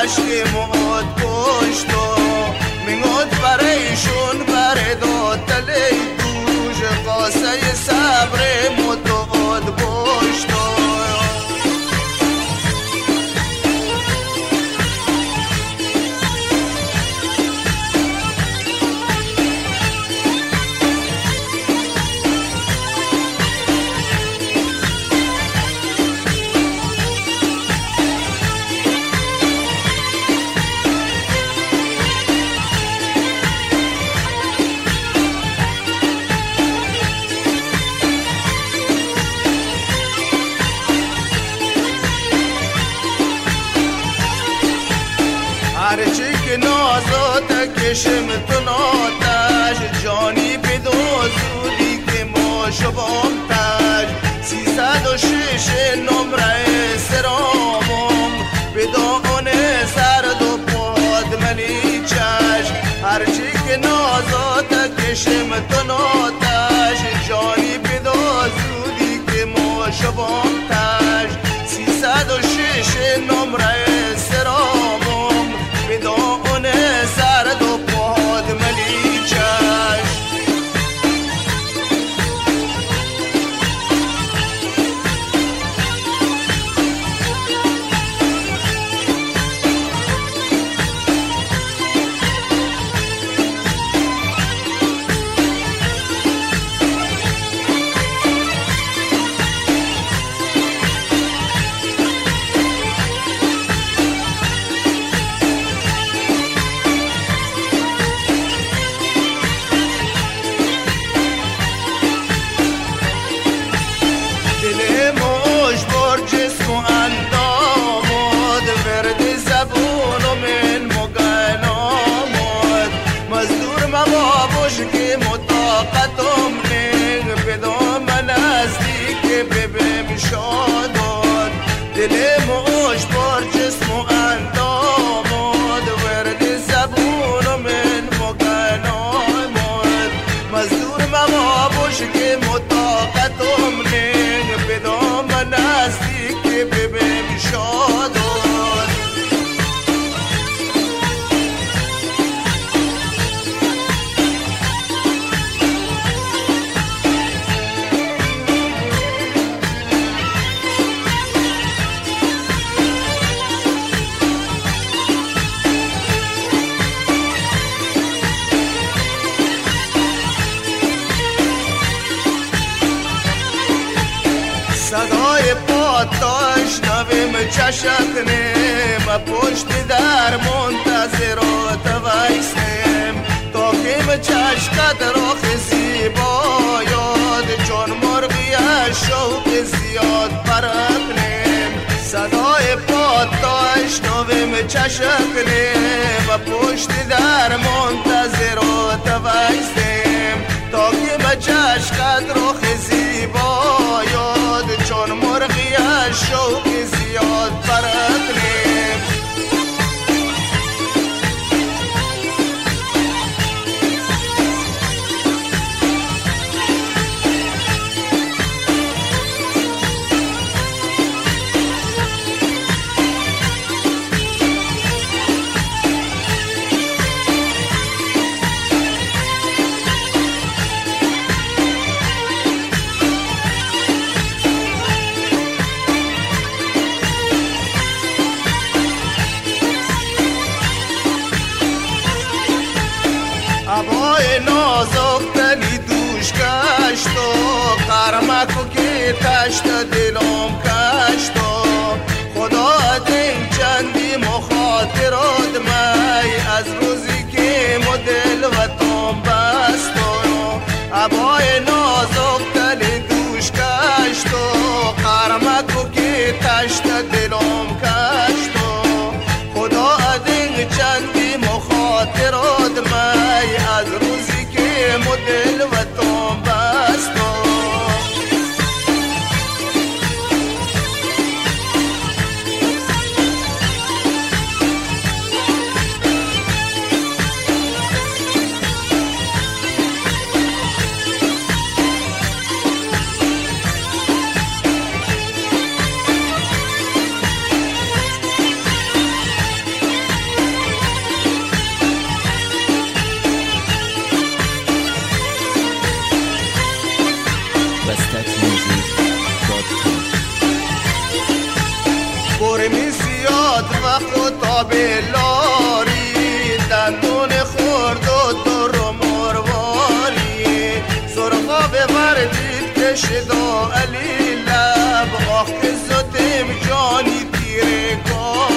عشق موت کشتو میگود برایشون برداد تلی دوش قاسه صبر متعاد باشتو هرچی که نازات کشم تو ناتش جانی بدو زودی که ما شبام تش 306 نمره سرامم بدون سرد و پاد منی چش هرچی که نازات کشم تو ناتش جانی بدو زودی که ما شبام تش 306 نمره سرامم بدون سرد و پاد ملی چش که مطاقتم نگ بدام نزدیک ببیم شاداد دل موش بار جسم و انداماد ورد زبون من مگناماد مزدور مما باش که مطاقتم نگ بدام نزدیک ببیم شاداد صدای پاتاش نویم چشت نیم پشت در منتظرات ویسنیم تا کم چشقت رخ زیبا یاد چون مرغی شوق زیاد پرقنیم صدای پاتاش نویم چشت نیم پشت در منتظرات ویسنیم تا کم چشقت رخ زیبا یاد چون مرغی شوق زیاد پرقنیم عبای نازک تنی دوش کشتو قرمکو که تشت دلم کشتو خدا دین چندی مخاطرات می از روزی که مدل و تام بستو عبای نازک تنی دوش کشتو قرمکو که تشت دلم کشتو خدا دین چندی مخاطرات می از روزی که مدل و تام بستو آب لاری دندون خورد و در و مرواری سرخا به وردید کشدا علی لب آخ که زدم جانی تیره کار